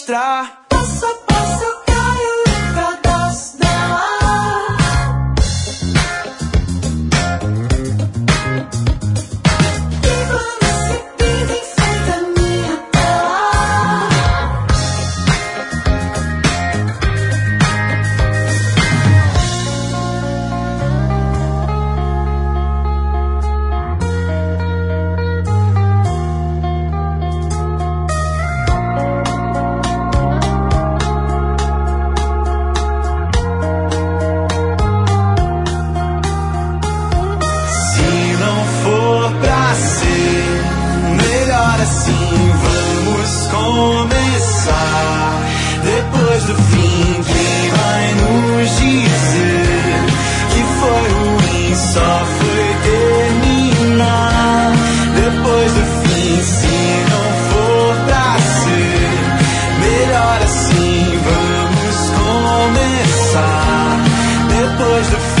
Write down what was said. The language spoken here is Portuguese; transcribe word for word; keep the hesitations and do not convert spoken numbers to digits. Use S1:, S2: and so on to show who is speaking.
S1: mostrar. Passo a passo eu caio em pedaços dela. Vivo nesse beat em frente à minha tela. Assim vamos começar. Depois do fim, quem vai nos dizer que foi ruim, só foi terminar. Depois do fim, se não for pra ser, melhor assim, vamos começar. Depois do fim.